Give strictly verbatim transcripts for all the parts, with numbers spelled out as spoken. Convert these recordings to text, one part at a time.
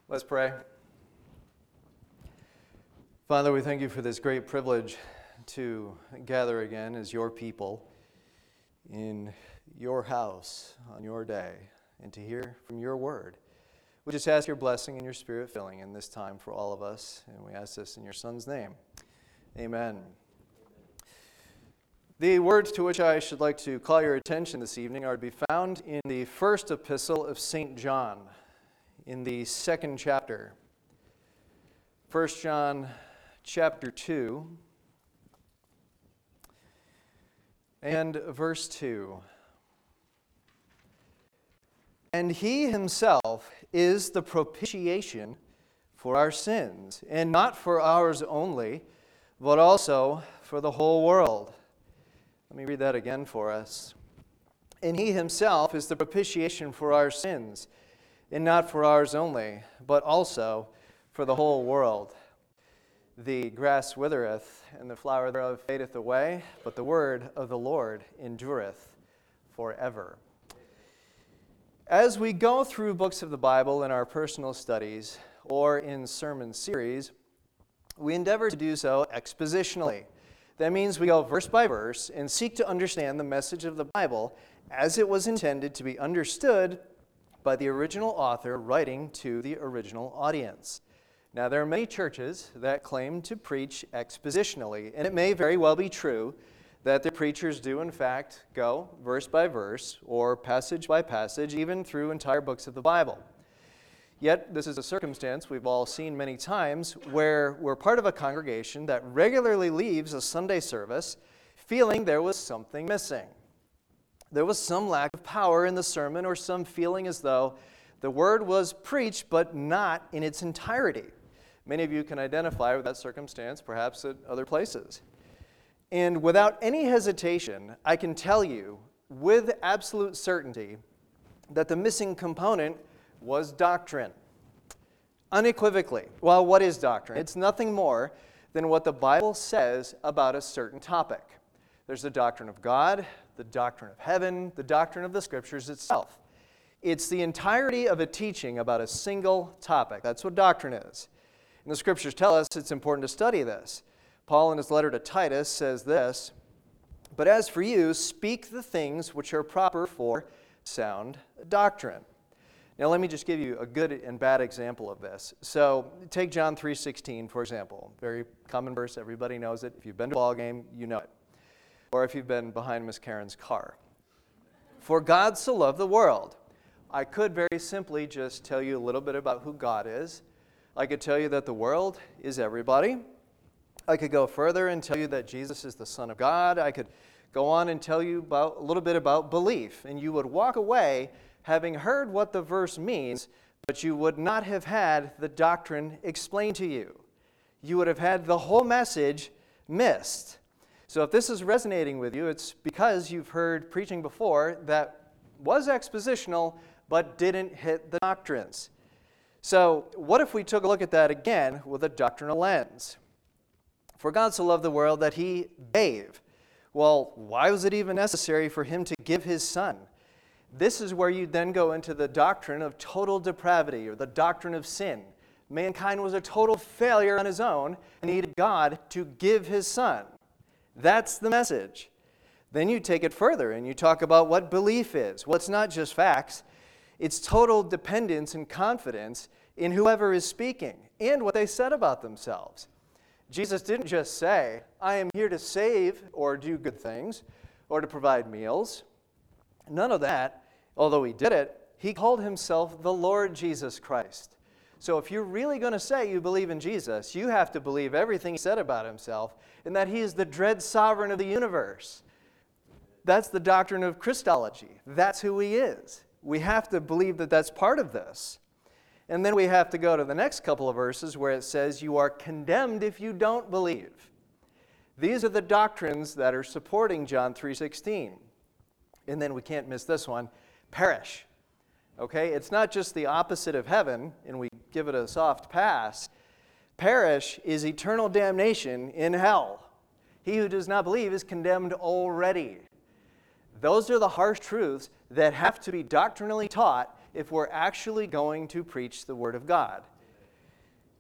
Let's pray. Father, we thank you for this great privilege to gather again as your people in your house on your day and to hear from your word. We just ask your blessing and your spirit filling in this time for all of us, and we ask this in your Son's name. Amen. The words to which I should like to call your attention this evening are to be found in the first epistle of Saint John, in the second chapter. First John chapter two and verse two. And he himself is the propitiation for our sins, and not for ours only, but also for the whole world. Let me read that again for us. And he himself is the propitiation for our sins, and not for ours only, but also for the whole world. The grass withereth, and the flower thereof fadeth away, but the word of the Lord endureth forever. As we go through books of the Bible in our personal studies or in sermon series, we endeavor to do so expositionally. That means we go verse by verse and seek to understand the message of the Bible as it was intended to be understood by the original author writing to the original audience. Now, there are many churches that claim to preach expositionally, and it may very well be true that the preachers do, in fact, go verse by verse or passage by passage, even through entire books of the Bible. Yet, this is a circumstance we've all seen many times where we're part of a congregation that regularly leaves a Sunday service feeling there was something missing. There was some lack of power in the sermon, or some feeling as though the word was preached but not in its entirety. Many of you can identify with that circumstance, perhaps at other places. And without any hesitation, I can tell you with absolute certainty that the missing component was doctrine. Unequivocally. Well, what is doctrine? It's nothing more than what the Bible says about a certain topic. There's the doctrine of God, the doctrine of heaven, the doctrine of the Scriptures itself. It's the entirety of a teaching about a single topic. That's what doctrine is. And the Scriptures tell us it's important to study this. Paul, in his letter to Titus, says this, "But as for you, speak the things which are proper for sound doctrine." Now, let me just give you a good and bad example of this. So, take John three sixteen, for example. Very common verse. Everybody knows it. If you've been to a ball game, you know it. Or if you've been behind Miss Karen's car. "For God so loved the world." I could very simply just tell you a little bit about who God is. I could tell you that the world is everybody. I could go further and tell you that Jesus is the Son of God. I could go on and tell you about a little bit about belief. And you would walk away having heard what the verse means, but you would not have had the doctrine explained to you. You would have had the whole message missed. So if this is resonating with you, it's because you've heard preaching before that was expositional, but didn't hit the doctrines. So what if we took a look at that again with a doctrinal lens? For God so loved the world that he gave. Well, why was it even necessary for him to give his Son? This is where you then go into the doctrine of total depravity, or the doctrine of sin. Mankind was a total failure on his own and needed God to give his Son. That's the message. Then you take it further and you talk about what belief is. Well, it's not just facts. It's total dependence and confidence in whoever is speaking and what they said about themselves. Jesus didn't just say, "I am here to save or do good things or to provide meals." None of that. Although he did it, he called himself the Lord Jesus Christ. So if you're really going to say you believe in Jesus, you have to believe everything he said about himself and that he is the dread sovereign of the universe. That's the doctrine of Christology. That's who he is. We have to believe that that's part of this. And then we have to go to the next couple of verses where it says you are condemned if you don't believe. These are the doctrines that are supporting John three sixteen. And then we can't miss this one, perish. Okay, it's not just the opposite of heaven, and we give it a soft pass. Perish is eternal damnation in hell. He who does not believe is condemned already. Those are the harsh truths that have to be doctrinally taught if we're actually going to preach the Word of God.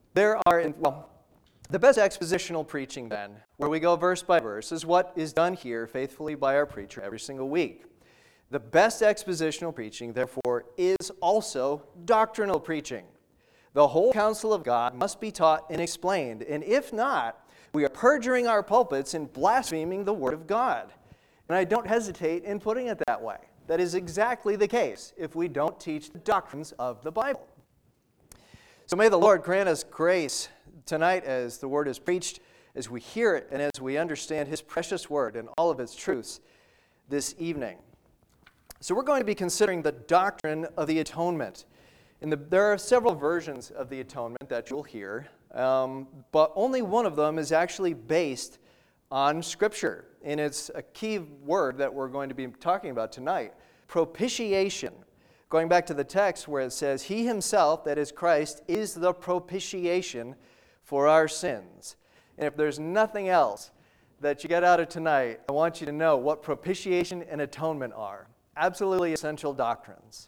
There are, well, the best expositional preaching then, where we go verse by verse, is what is done here faithfully by our preacher every single week. The best expositional preaching, therefore, is also doctrinal preaching. The whole counsel of God must be taught and explained, and if not, we are perjuring our pulpits and blaspheming the Word of God. And I don't hesitate in putting it that way. That is exactly the case if we don't teach the doctrines of the Bible. So may the Lord grant us grace tonight as the Word is preached, as we hear it, and as we understand His precious Word and all of its truths this evening. So we're going to be considering the doctrine of the atonement. And the, there are several versions of the atonement that you'll hear, um, but only one of them is actually based on Scripture. And it's a key word that we're going to be talking about tonight, propitiation. Going back to the text where it says, He Himself, that is Christ, is the propitiation for our sins. And if there's nothing else that you get out of tonight, I want you to know what propitiation and atonement are. Absolutely essential doctrines.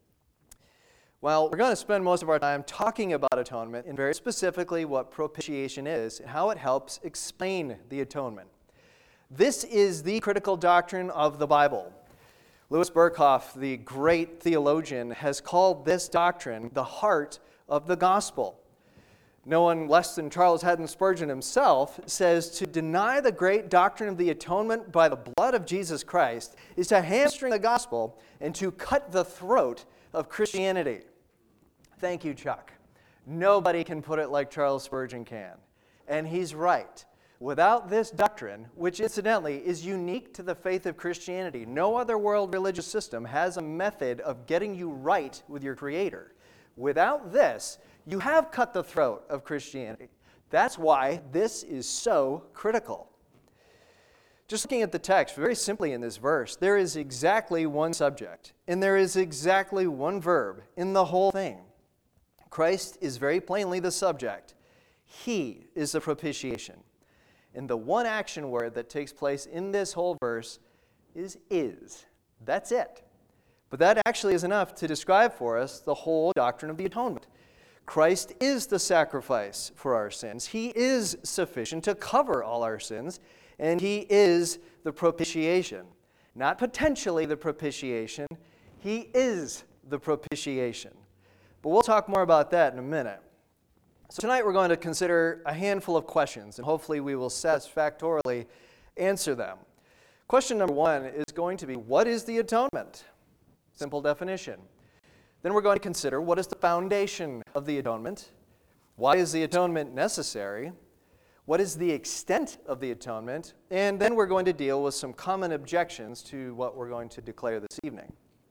Well, we're going to spend most of our time talking about atonement and very specifically what propitiation is and how it helps explain the atonement. This is the critical doctrine of the Bible. Louis Berkhoff, the great theologian, has called this doctrine the heart of the gospel. No one less than Charles Haddon Spurgeon himself says to deny the great doctrine of the atonement by the blood of Jesus Christ is to hamstring the gospel and to cut the throat of Christianity. Thank you, Chuck. Nobody can put it like Charles Spurgeon can. And he's right. Without this doctrine, which incidentally is unique to the faith of Christianity, no other world religious system has a method of getting you right with your Creator. Without this, you have cut the throat of Christianity. That's why this is so critical. Just looking at the text, very simply in this verse, there is exactly one subject, and there is exactly one verb in the whole thing. Christ is very plainly the subject. He is the propitiation. And the one action word that takes place in this whole verse is is. That's it. But that actually is enough to describe for us the whole doctrine of the atonement. Christ is the sacrifice for our sins. He is sufficient to cover all our sins, and He is the propitiation. Not potentially the propitiation, He is the propitiation. But we'll talk more about that in a minute. So tonight we're going to consider a handful of questions, and hopefully we will satisfactorily answer them. Question number one is going to be, what is the atonement? Simple definition. Then we're going to consider, what is the foundation of the atonement? Why is the atonement necessary? What is the extent of the atonement? And then we're going to deal with some common objections to what we're going to declare this evening.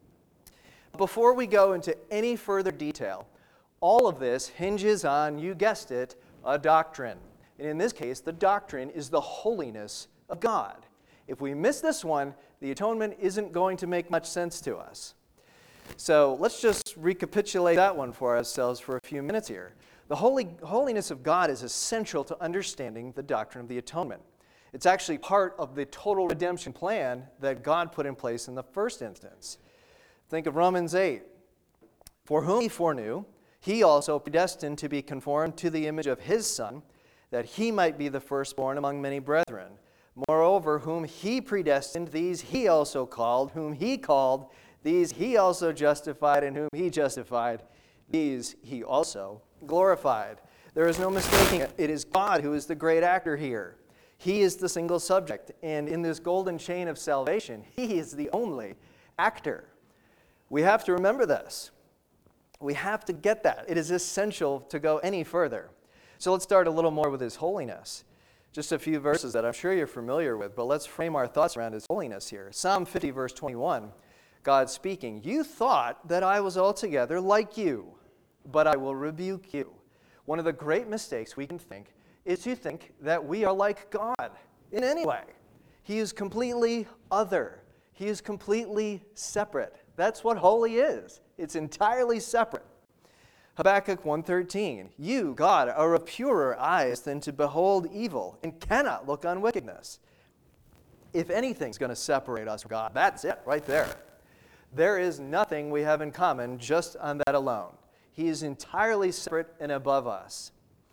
Before we go into any further detail, all of this hinges on, you guessed it, a doctrine. And in this case, the doctrine is the holiness of God. If we miss this one, the atonement isn't going to make much sense to us. So let's just recapitulate that one for ourselves for a few minutes here. The holy, holiness of God is essential to understanding the doctrine of the atonement. It's actually part of the total redemption plan that God put in place in the first instance. Think of Romans eight. For whom He foreknew, He also predestined to be conformed to the image of His Son, that He might be the firstborn among many brethren. Moreover, whom He predestined, these He also called. Whom He called, these He also justified. And whom He justified, these He also glorified. There is no mistaking it. It is God who is the great actor here. He is the single subject. And in this golden chain of salvation, He is the only actor. We have to remember this. We have to get that. It is essential to go any further. So let's start a little more with His holiness. Just a few verses that I'm sure you're familiar with, but let's frame our thoughts around His holiness here. Psalm fifty, verse twenty-one, God speaking, "You thought that I was altogether like you, but I will rebuke you." One of the great mistakes we can think is to think that we are like God in any way. He is completely other. He is completely separate. That's what holy is. It's entirely separate. Habakkuk one thirteen, "You, God, are of purer eyes than to behold evil, and cannot look on wickedness." If anything's going to separate us from God, that's it right there. There is nothing we have in common just on that alone. He is entirely separate and above us.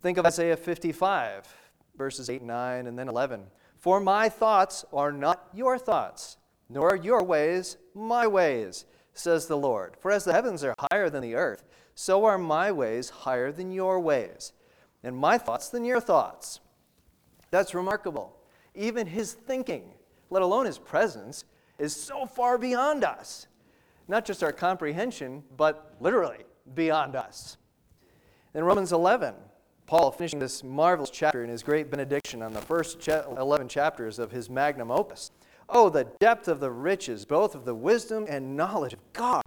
Think of Isaiah fifty-five, verses eight and nine, and then eleven. For my thoughts are not your thoughts, nor are your ways my ways, says the Lord. For as the heavens are higher than the earth, so are my ways higher than your ways, and my thoughts than your thoughts. That's remarkable. Even his thinking, let alone his presence, is so far beyond us. Not just our comprehension, but literally beyond us. In Romans eleven, Paul, finishing this marvelous chapter in his great benediction on the first eleven chapters of his magnum opus. Oh, the depth of the riches, both of the wisdom and knowledge of God.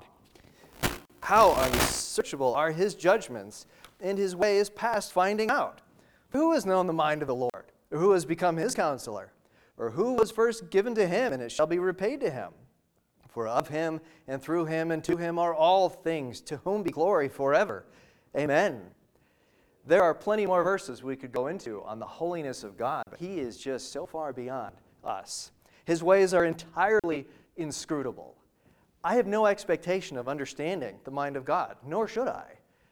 How unsearchable are his judgments, and his ways past finding out. Who has known the mind of the Lord? Or who has become his counselor? Or who was first given to him, and it shall be repaid to him? For of him, and through him, and to him are all things, to whom be glory forever. Amen. There are plenty more verses we could go into on the holiness of God, but he is just so far beyond us. His ways are entirely inscrutable. I have no expectation of understanding the mind of God, nor should I.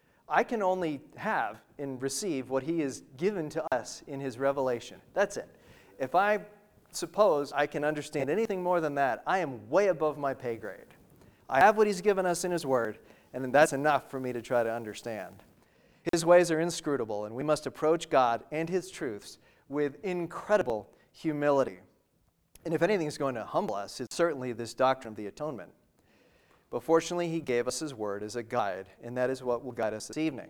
I can only have and receive what he has given to us in his revelation. That's it. If I suppose I can understand anything more than that, I am way above my pay grade. I have what he's given us in his word, and that's enough for me to try to understand. His ways are inscrutable, and we must approach God and his truths with incredible humility. And if anything is going to humble us, it's certainly this doctrine of the atonement. But fortunately, he gave us his word as a guide, and that is what will guide us this evening.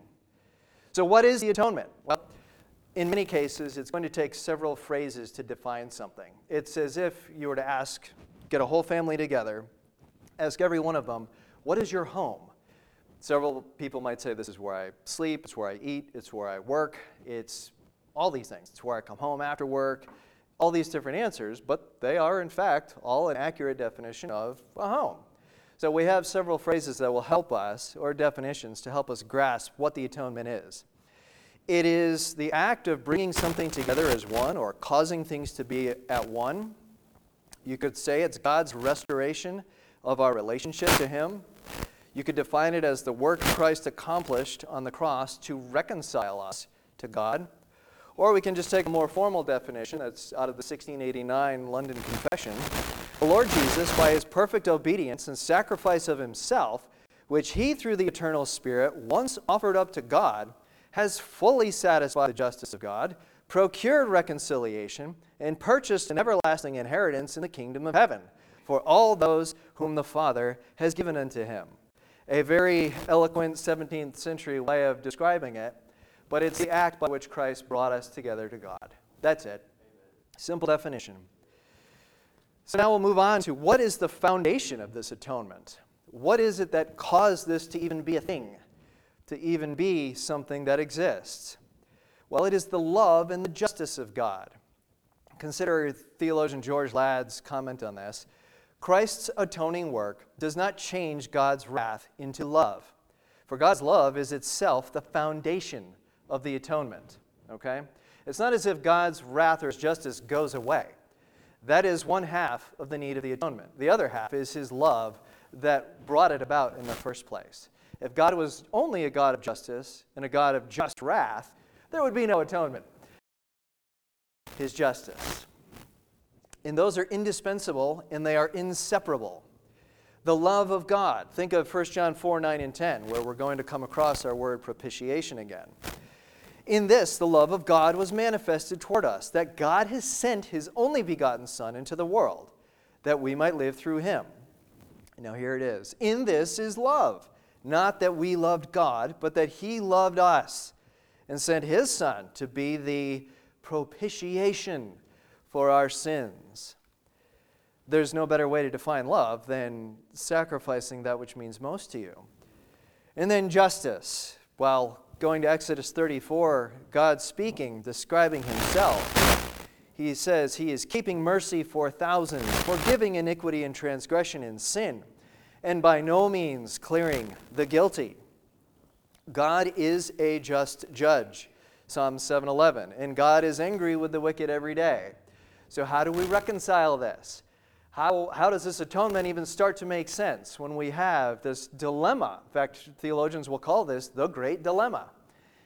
So what is the atonement? Well, in many cases, it's going to take several phrases to define something. It's as if you were to ask, get a whole family together, ask every one of them, what is your home? Several people might say, this is where I sleep, it's where I eat, it's where I work, it's all these things. It's where I come home after work, all these different answers, but they are, in fact, all an accurate definition of a home. So we have several phrases that will help us, or definitions to help us grasp what the atonement is. It is the act of bringing something together as one, or causing things to be at one. You could say it's God's restoration of our relationship to him. You could define it as the work Christ accomplished on the cross to reconcile us to God. Or we can just take a more formal definition that's out of the sixteen eighty-nine London Confession. The Lord Jesus, by his perfect obedience and sacrifice of himself, which he through the eternal Spirit once offered up to God, has fully satisfied the justice of God, procured reconciliation, and purchased an everlasting inheritance in the kingdom of heaven for all those whom the Father has given unto him. A very eloquent seventeenth century way of describing it, but it's the act by which Christ brought us together to God. That's it. Simple definition. So now we'll move on to what is the foundation of this atonement? What is it that caused this to even be a thing, to even be something that exists? Well, it is the love and the justice of God. Consider theologian George Ladd's comment on this. Christ's atoning work does not change God's wrath into love. For God's love is itself the foundation of the atonement. Okay? It's not as if God's wrath or his justice goes away. That is one half of the need of the atonement. The other half is his love that brought it about in the first place. If God was only a God of justice and a God of just wrath, there would be no atonement. His justice. And those are indispensable and they are inseparable. The love of God. Think of First John four, nine, and ten, where we're going to come across our word propitiation again. In this, the love of God was manifested toward us, that God has sent his only begotten Son into the world, that we might live through him. Now here it is. In this is love, not that we loved God, but that he loved us, and sent his Son to be the propitiation for our sins. There's no better way to define love than sacrificing that which means most to you. And then justice. Well, going to Exodus thirty-four, God speaking, describing himself. He says he is keeping mercy for thousands, forgiving iniquity and transgression and sin, and by no means clearing the guilty. God is a just judge, Psalm seven eleven, and God is angry with the wicked every day. So how do we reconcile this? How, how does this atonement even start to make sense when we have this dilemma? In fact, theologians will call this the great dilemma.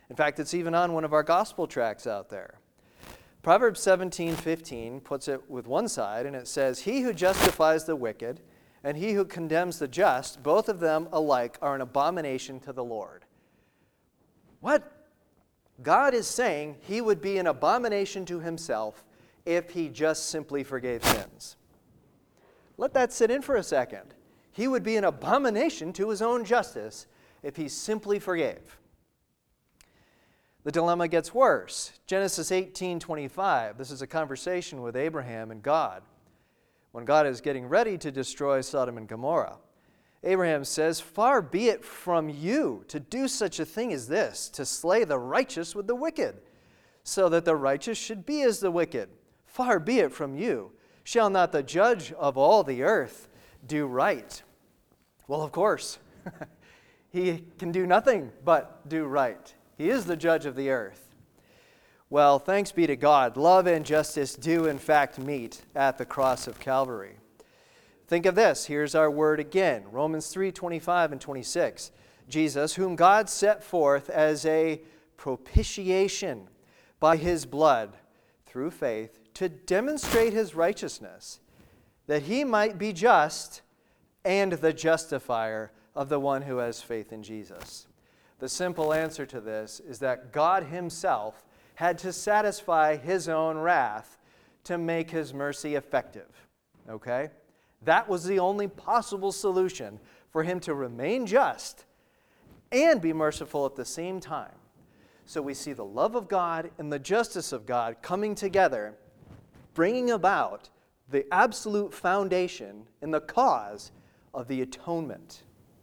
In fact, it's even on one of our gospel tracts out there. Proverbs seventeen fifteen puts it with one side, and it says, "He who justifies the wicked and he who condemns the just, both of them alike are an abomination to the Lord." What? God is saying he would be an abomination to himself if he just simply forgave sins. Let that sit in for a second. He would be an abomination to his own justice if he simply forgave. The dilemma gets worse. Genesis eighteen twenty-five. This is a conversation with Abraham and God. When God is getting ready to destroy Sodom and Gomorrah, Abraham says, "Far be it from you to do such a thing as this, to slay the righteous with the wicked, so that the righteous should be as the wicked. Far be it from you. Shall not the judge of all the earth do right?" Well, of course. He can do nothing but do right. He is the judge of the earth. Well, thanks be to God, love and justice do in fact meet at the cross of Calvary. Think of this. Here's our word again. Romans three twenty-five and twenty-six. Jesus, whom God set forth as a propitiation by his blood through faith to demonstrate his righteousness, that he might be just and the justifier of the one who has faith in Jesus. The simple answer to this is that God himself had to satisfy his own wrath to make his mercy effective. Okay? That was the only possible solution for him to remain just and be merciful at the same time. So we see the love of God and the justice of God coming together, bringing about the absolute foundation and the cause of the atonement.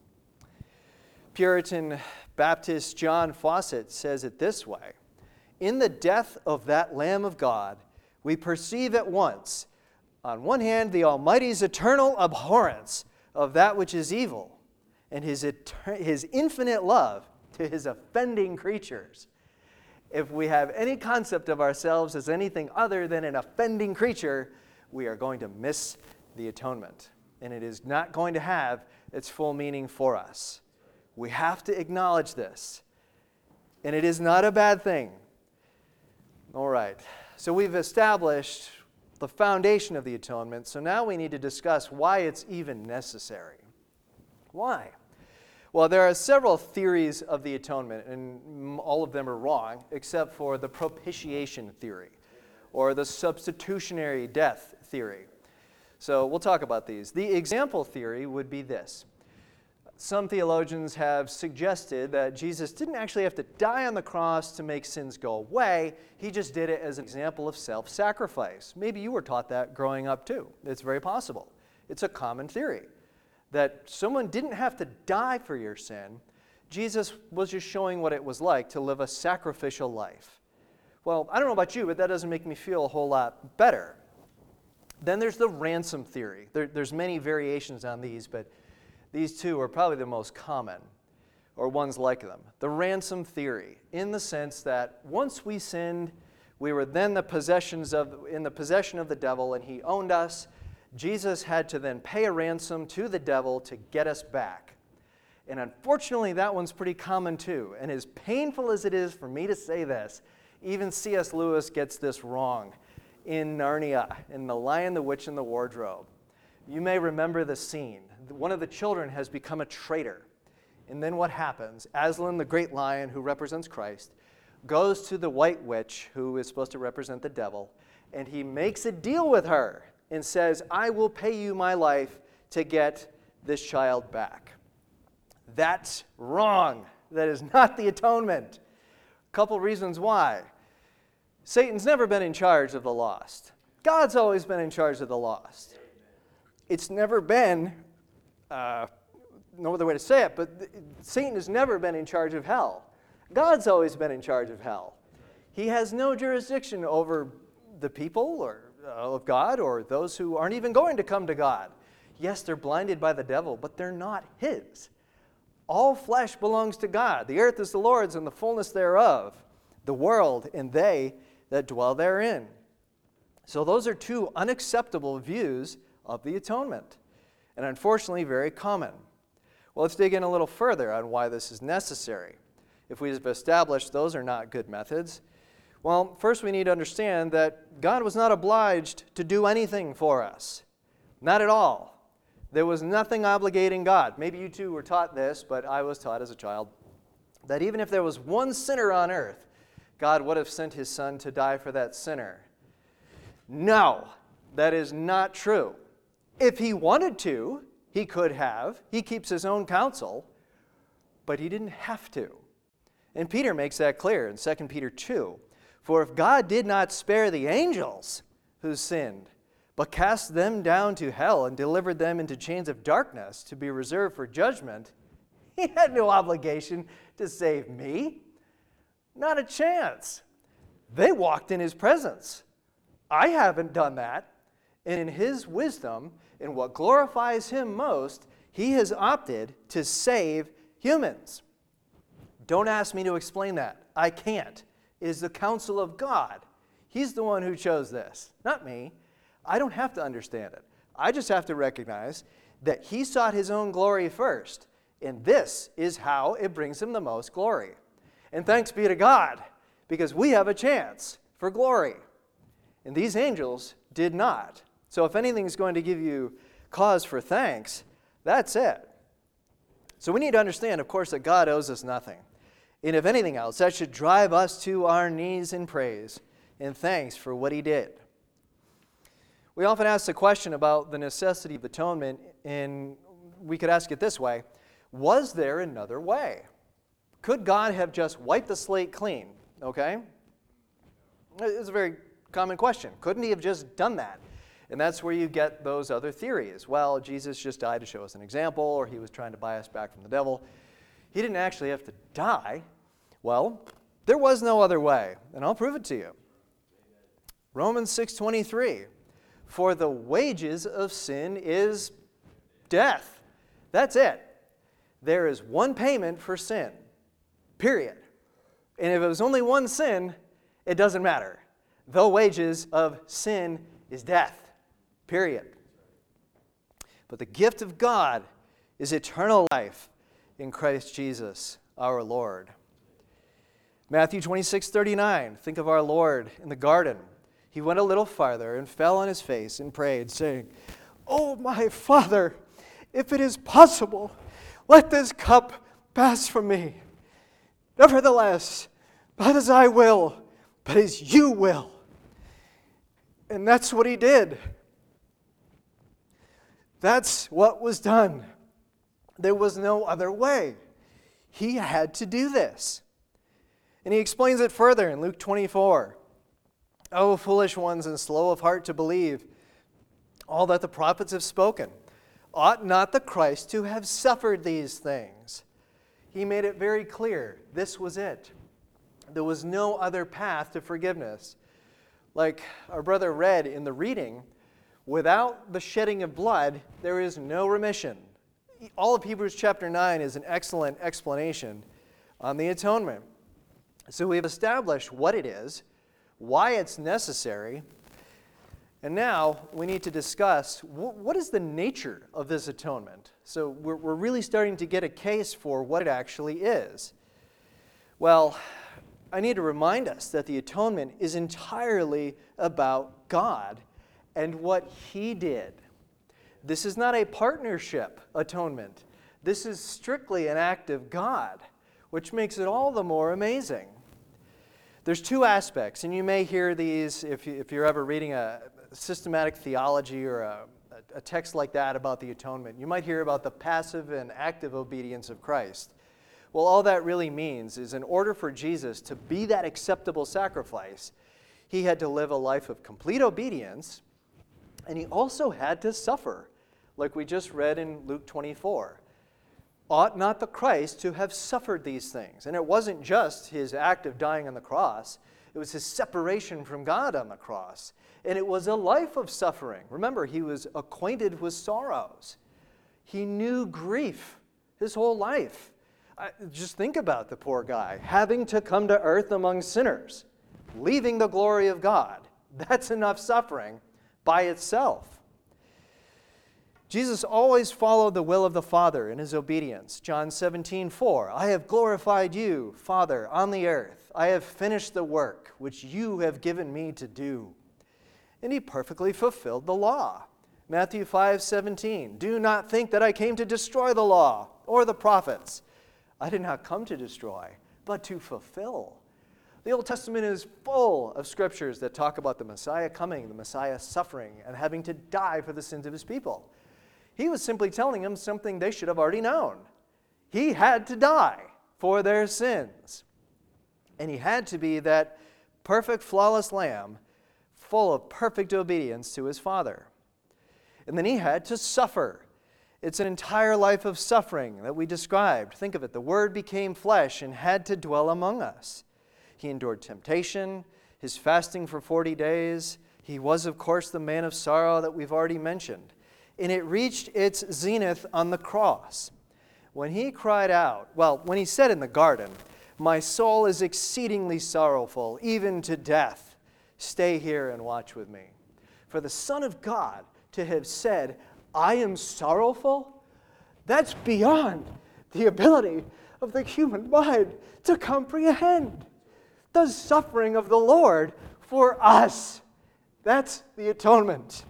Puritan Baptist John Fawcett says it this way: "In the death of that Lamb of God, we perceive at once, on one hand, the Almighty's eternal abhorrence of that which is evil, and his, etern- his infinite love to his offending creatures." If we have any concept of ourselves as anything other than an offending creature, we are going to miss the atonement, and it is not going to have its full meaning for us. We have to acknowledge this, and it is not a bad thing. All right, so we've established the foundation of the atonement, so now we need to discuss why it's even necessary. Why? Well, there are several theories of the atonement, and all of them are wrong, except for the propitiation theory, or the substitutionary death theory. So we'll talk about these. The example theory would be this. Some theologians have suggested that Jesus didn't actually have to die on the cross to make sins go away. He just did it as an example of self-sacrifice. Maybe you were taught that growing up too. It's very possible. It's a common theory that someone didn't have to die for your sin. Jesus was just showing what it was like to live a sacrificial life. Well, I don't know about you, but that doesn't make me feel a whole lot better. Then there's the ransom theory. There, there's many variations on these, but these two are probably the most common, or ones like them. The ransom theory, in the sense that once we sinned, we were then the possessions of, in the possession of the devil, and he owned us. Jesus had to then pay a ransom to the devil to get us back. And unfortunately, that one's pretty common too. And as painful as it is for me to say this, even C S Lewis gets this wrong in Narnia, in The Lion, the Witch, and the Wardrobe. You may remember the scene. One of the children has become a traitor. And then what happens? Aslan, the great lion who represents Christ, goes to the white witch, who is supposed to represent the devil, and he makes a deal with her and says, "I will pay you my life to get this child back." That's wrong. That is not the atonement. A couple reasons why. Satan's never been in charge of the lost. God's always been in charge of the lost. It's never been, uh, no other way to say it, but th- Satan has never been in charge of hell. God's always been in charge of hell. He has no jurisdiction over the people or uh, of God or those who aren't even going to come to God. Yes, they're blinded by the devil, but they're not his. All flesh belongs to God. The earth is the Lord's and the fullness thereof, the world and they that dwell therein. So those are two unacceptable views of the atonement, and unfortunately very common. Well, let's dig in a little further on why this is necessary. if we've established those are not good methods, well, first we need to understand that God was not obliged to do anything for us. Not at all. There was nothing obligating God. Maybe you too were taught this, but I was taught as a child that even if there was one sinner on earth, God would have sent his Son to die for that sinner. No, that is not true. If he wanted to, he could have. He keeps his own counsel, but he didn't have to. And Peter makes that clear in Second Peter two. For if God did not spare the angels who sinned, but cast them down to hell and delivered them into chains of darkness to be reserved for judgment, he had no obligation to save me. Not a chance. They walked in his presence. I haven't done that. And in his wisdom, in what glorifies him most, he has opted to save humans. Don't ask me to explain that. I can't. It is the counsel of God. He's the one who chose this, not me. I don't have to understand it. I just have to recognize that he sought his own glory first, and this is how it brings him the most glory. And thanks be to God, because we have a chance for glory. And these angels did not. So if anything's going to give you cause for thanks, that's it. So we need to understand, of course, that God owes us nothing. And if anything else, that should drive us to our knees in praise and thanks for what he did. We often ask the question about the necessity of atonement, and we could ask it this way: was there another way? Could God have just wiped the slate clean? Okay? It's a very common question. Couldn't he have just done that? And that's where you get those other theories. Well, Jesus just died to show us an example, or he was trying to buy us back from the devil. He didn't actually have to die. Well, there was no other way, and I'll prove it to you. Romans six twenty-three, for the wages of sin is death. That's it. There is one payment for sin, period. And if it was only one sin, it doesn't matter. The wages of sin is death, period. But the gift of God is eternal life in Christ Jesus, our Lord. Matthew twenty-six thirty-nine, think of our Lord in the garden. He went a little farther and fell on his face and prayed, saying, "Oh, my Father, if it is possible, let this cup pass from me. Nevertheless, not as I will, but as you will." And that's what he did. That's what was done. There was no other way. He had to do this. And he explains it further in Luke twenty-four. "O foolish ones and slow of heart to believe all that the prophets have spoken. Ought not the Christ to have suffered these things?" He made it very clear. This was it. There was no other path to forgiveness. Like our brother read in the reading, without the shedding of blood, there is no remission. All of Hebrews chapter nine is an excellent explanation on the atonement. So we've established what it is, why it's necessary, and now we need to discuss wh- what is the nature of this atonement. So we're, we're really starting to get a case for what it actually is. Well, I need to remind us that the atonement is entirely about God and what he did. This is not a partnership atonement. This is strictly an act of God, which makes it all the more amazing. There's two aspects, and you may hear these if, you, if you're ever reading a systematic theology or a, a text like that about the atonement. You might hear about the passive and active obedience of Christ. Well, all that really means is in order for Jesus to be that acceptable sacrifice, he had to live a life of complete obedience, and he also had to suffer, like we just read in Luke twenty-four. Ought not the Christ to have suffered these things? And it wasn't just his act of dying on the cross. It was his separation from God on the cross. And it was a life of suffering. Remember, he was acquainted with sorrows. He knew grief his whole life. I, just think about the poor guy having to come to earth among sinners, leaving the glory of God. That's enough suffering by itself. Jesus always followed the will of the Father in his obedience. John seventeen four, I have glorified you, Father, on the earth. I have finished the work which you have given me to do. And he perfectly fulfilled the law. Matthew five seventeen, do not think that I came to destroy the law or the prophets. I did not come to destroy, but to fulfill. The Old Testament is full of scriptures that talk about the Messiah coming, the Messiah suffering, and having to die for the sins of his people. He was simply telling them something they should have already known. He had to die for their sins. And he had to be that perfect, flawless lamb, full of perfect obedience to his Father. And then he had to suffer. It's an entire life of suffering that we described. Think of it. The Word became flesh and had to dwell among us. He endured temptation, his fasting for forty days. He was, of course, the man of sorrow that we've already mentioned. And it reached its zenith on the cross. When he cried out, well, when he said in the garden, my soul is exceedingly sorrowful, even to death. Stay here and watch with me. For the Son of God to have said, I am sorrowful, that's beyond the ability of the human mind to comprehend. The suffering of the Lord for us. That's the atonement.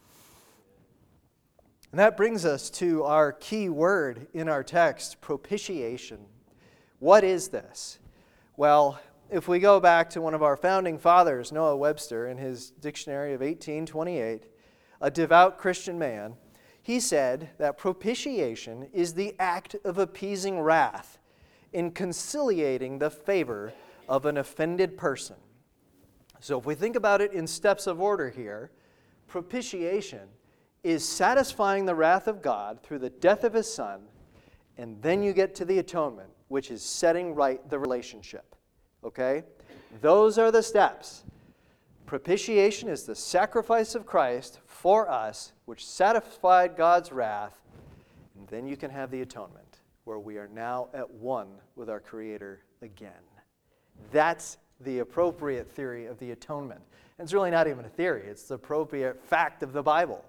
And that brings us to our key word in our text, propitiation. What is this? Well, if we go back to one of our founding fathers, Noah Webster, in his dictionary of eighteen twenty-eight, a devout Christian man, he said that propitiation is the act of appeasing wrath in conciliating the favor of an offended person. So if we think about it in steps of order here, propitiation is satisfying the wrath of God through the death of his Son, and then you get to the atonement, which is setting right the relationship. Okay? Those are the steps. Propitiation is the sacrifice of Christ for us, which satisfied God's wrath, and then you can have the atonement, where we are now at one with our Creator again. That's the appropriate theory of the atonement. And it's really not even a theory, it's the appropriate fact of the Bible.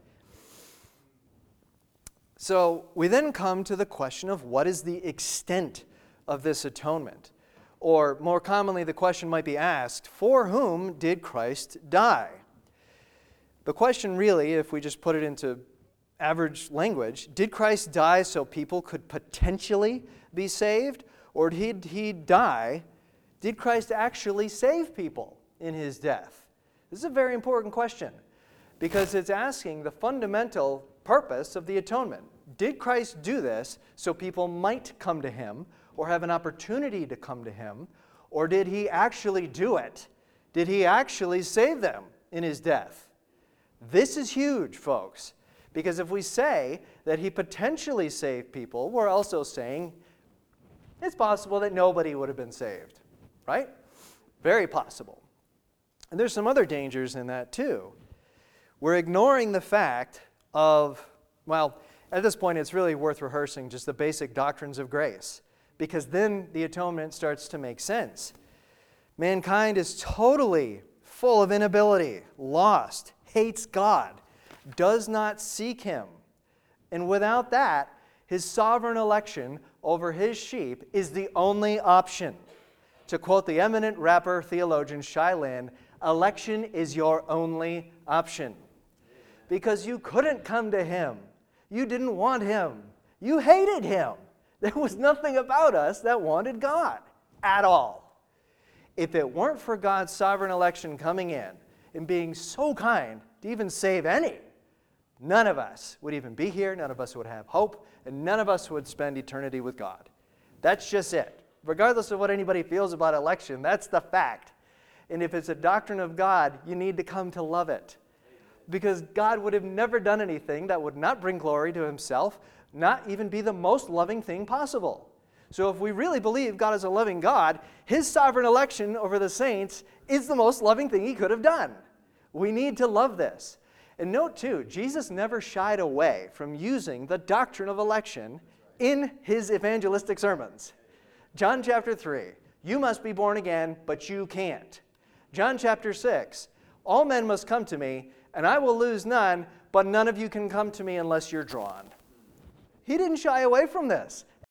So we then come to the question of what is the extent of this atonement? Or more commonly, the question might be asked, for whom did Christ die? The question really, if we just put it into average language, did Christ die so people could potentially be saved? Or did he die, did Christ actually save people in his death? This is a very important question because it's asking the fundamental purpose of the atonement. Did Christ do this so people might come to him or have an opportunity to come to him? Or did he actually do it? Did he actually save them in his death? This is huge, folks, because if we say that he potentially saved people, we're also saying it's possible that nobody would have been saved, right? Very possible. And there's some other dangers in that too. We're ignoring the fact of, well, at this point, it's really worth rehearsing just the basic doctrines of grace, because then the atonement starts to make sense. Mankind is totally full of inability, lost, hates God, does not seek him. And without that, his sovereign election over his sheep is the only option. To quote the eminent rapper theologian Shai Linne, election is your only option. Because you couldn't come to him. You didn't want him. You hated him. There was nothing about us that wanted God at all. If it weren't for God's sovereign election coming in and being so kind to even save any, none of us would even be here, none of us would have hope, and none of us would spend eternity with God. That's just it. Regardless of what anybody feels about election, that's the fact. And if it's a doctrine of God, you need to come to love it. Because God would have never done anything that would not bring glory to himself, not even be the most loving thing possible. So if we really believe God is a loving God, his sovereign election over the saints is the most loving thing he could have done. We need to love this. And note too, Jesus never shied away from using the doctrine of election in his evangelistic sermons. John chapter three, you must be born again, but you can't. John chapter six, all men must come to me, and I will lose none, but none of you can come to me unless you're drawn. He didn't shy away from this.